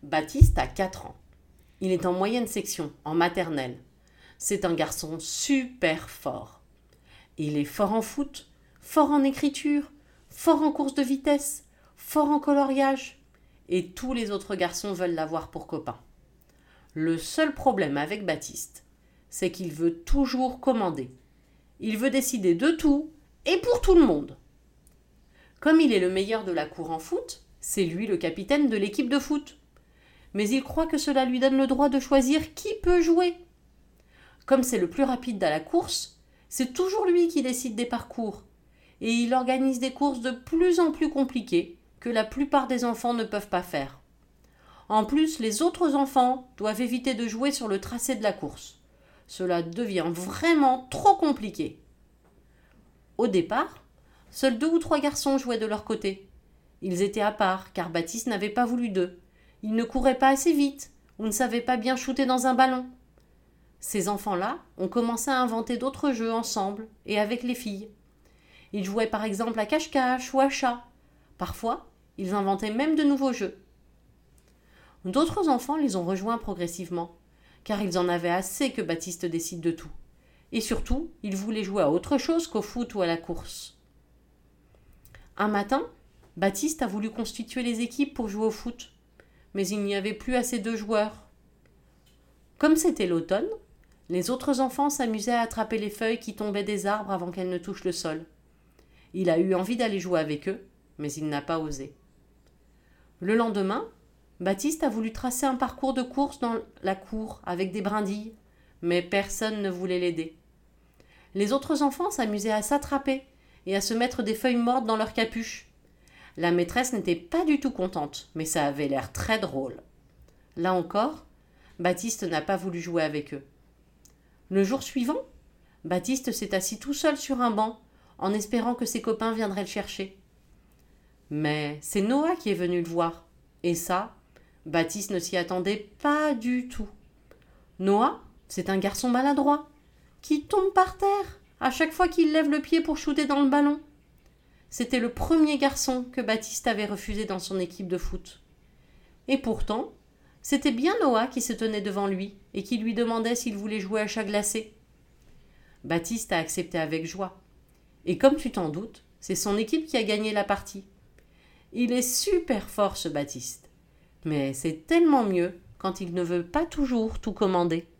Baptiste a 4 ans. Il est en moyenne section, en maternelle. C'est un garçon super fort. Il est fort en foot, fort en écriture, fort en course de vitesse, fort en coloriage. Et tous les autres garçons veulent l'avoir pour copain. Le seul problème avec Baptiste, c'est qu'il veut toujours commander. Il veut décider de tout et pour tout le monde. Comme il est le meilleur de la cour en foot, c'est lui le capitaine de l'équipe de foot. Mais il croit que cela lui donne le droit de choisir qui peut jouer. Comme c'est le plus rapide à la course, c'est toujours lui qui décide des parcours. Et il organise des courses de plus en plus compliquées que la plupart des enfants ne peuvent pas faire. En plus, les autres enfants doivent éviter de jouer sur le tracé de la course. Cela devient vraiment trop compliqué. Au départ, seuls 2 ou 3 garçons jouaient de leur côté. Ils étaient à part car Baptiste n'avait pas voulu d'eux. Ils ne couraient pas assez vite ou ne savaient pas bien shooter dans un ballon. Ces enfants-là ont commencé à inventer d'autres jeux ensemble et avec les filles. Ils jouaient par exemple à cache-cache ou à chat. Parfois, ils inventaient même de nouveaux jeux. D'autres enfants les ont rejoints progressivement, car ils en avaient assez que Baptiste décide de tout. Et surtout, ils voulaient jouer à autre chose qu'au foot ou à la course. Un matin, Baptiste a voulu constituer les équipes pour jouer au foot, mais il n'y avait plus assez de joueurs. Comme c'était l'automne, les autres enfants s'amusaient à attraper les feuilles qui tombaient des arbres avant qu'elles ne touchent le sol. Il a eu envie d'aller jouer avec eux, mais il n'a pas osé. Le lendemain, Baptiste a voulu tracer un parcours de course dans la cour avec des brindilles, mais personne ne voulait l'aider. Les autres enfants s'amusaient à s'attraper et à se mettre des feuilles mortes dans leur capuche. La maîtresse n'était pas du tout contente, mais ça avait l'air très drôle. Là encore, Baptiste n'a pas voulu jouer avec eux. Le jour suivant, Baptiste s'est assis tout seul sur un banc, en espérant que ses copains viendraient le chercher. Mais c'est Noah qui est venu le voir, et ça, Baptiste ne s'y attendait pas du tout. Noah, c'est un garçon maladroit, qui tombe par terre à chaque fois qu'il lève le pied pour shooter dans le ballon. C'était le premier garçon que Baptiste avait refusé dans son équipe de foot. Et pourtant, c'était bien Noah qui se tenait devant lui et qui lui demandait s'il voulait jouer à chat glacé. Baptiste a accepté avec joie. Et comme tu t'en doutes, c'est son équipe qui a gagné la partie. Il est super fort ce Baptiste. Mais c'est tellement mieux quand il ne veut pas toujours tout commander.